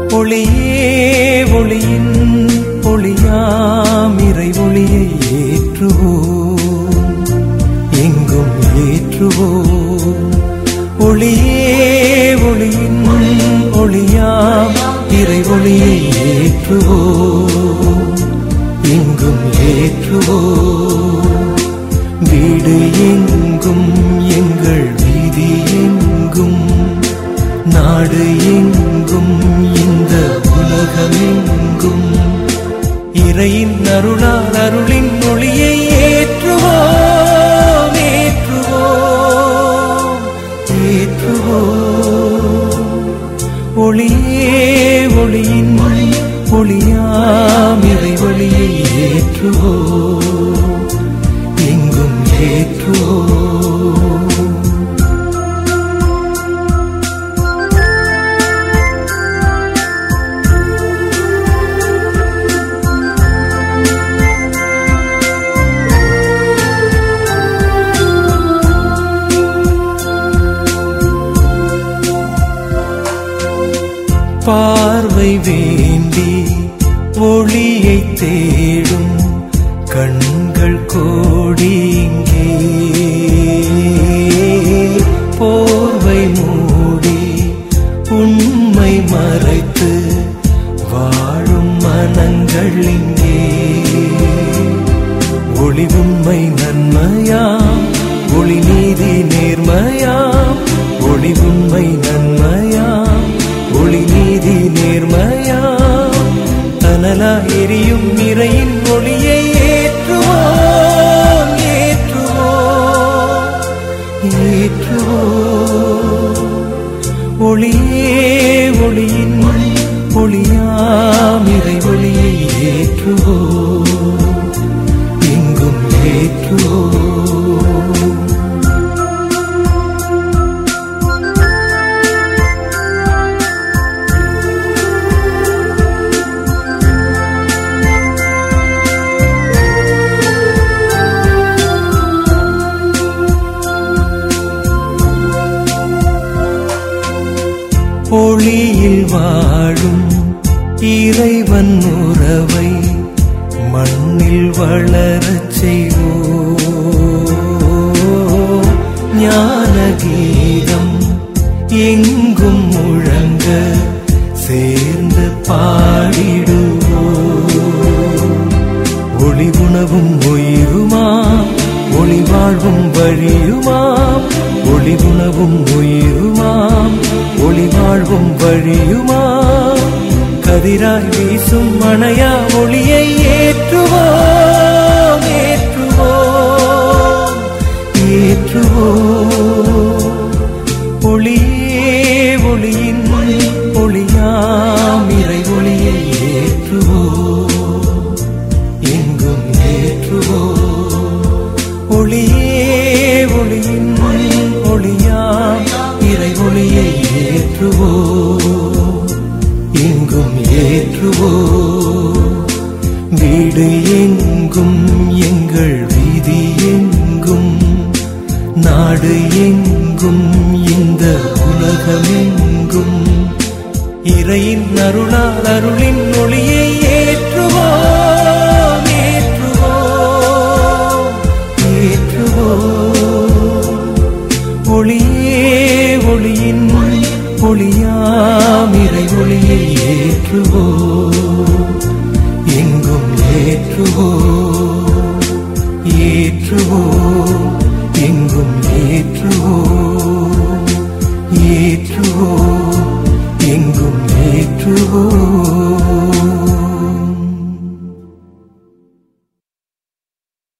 ஒளியே ஒளியின் ஒளியாம் இறை ஒளியை ஏற்றுவோம், எங்கும் ஏற்றுவோம். ஒளியே ஒளியின் ஒளியாம் இறை ஒளியை ஏற்றுவோம், எங்கும் ஏற்றுவோம். வீடு எங்கும் எங்கள் வீதி எங்கும், நாடு எங்கும் இந்த உலகமெங்கும் இறையின் அருளால் அருளின் ஒளியை ஏற்றுவோம், ஏற்றுவோம், ஏற்றுவோம். ஒளியே ஒளியின் ஒளியாம் இறை ஒளியை ஏற்றுவோம், எங்கும் ஏற்றுவோம். பார்வை வேண்டி ஒளியை தேடும் கண்கள் கோடி இங்கே, போர்வை மூடி உண்மை மறைத்து வாழும் மனங்கள் இங்கே. ஒளி உண்மை நன்மையாம், ஒளி நீதி நேர்மையாம், ஒளி உண்மை நன்மையாம், ஒளி நீதி நேர்மையாம். தனலா எரியும் இறையின் ஒளியை ஏற்றுவோம், ஏற்றுவோம், ஏற்றுவோம். ஒளியே ஒளியின் ஒளியாம் இறை ஒளியை ஏற்றுவோம், எங்கும் ஏற்றுவோம். ஒளியில் வாழும் இறைவன் உறவை மண்ணில் வளரச் செய்வோம். ஞான கீதம் எங்கும் முழங்க சேர்ந்து பாடிடுவோம். ஒளி உணவும் உயிருமாம், ஒளி வாழ்வும் வழியுமாம், ஒளி உணவும் உயிருமாம், ஒளி வாழ்வும் வழியுமாம். கதிராய் வீசும் மணையா ஒளியை ஏற்றுவோம், ஏற்றுவோம், ஏற்றுவோம். ஒளியே ஒளியின் ஒளியாம் இறை ஒளியை ஏற்றுவோம், எங்கும் ஏற்றுவோம். ஒளியே ஒளியின் ஒளியாம் இறை ஒளியை ஏற்றுவோம், எங்கும் ஏற்றுவோம். வீடு எங்கும் எங்கள் வீதி எங்கும், நாடு எங்கும் இந்த உலகமெங்கும் இறையின் அருளால் அருளின் ஒளியை ஏற்றுவோம், ஏற்றுவோம், ஏற்றுவோம். ஒளியே ஒளியின் ஒளியாம் இறை ஒளியை ஏற்றுவோம், எங்கும் ஏற்றுவோம், ஏற்றுவோம், எங்கும் ஏற்றுவோம், ஏற்றுவோம், எங்கும் ஏற்றுவோம்.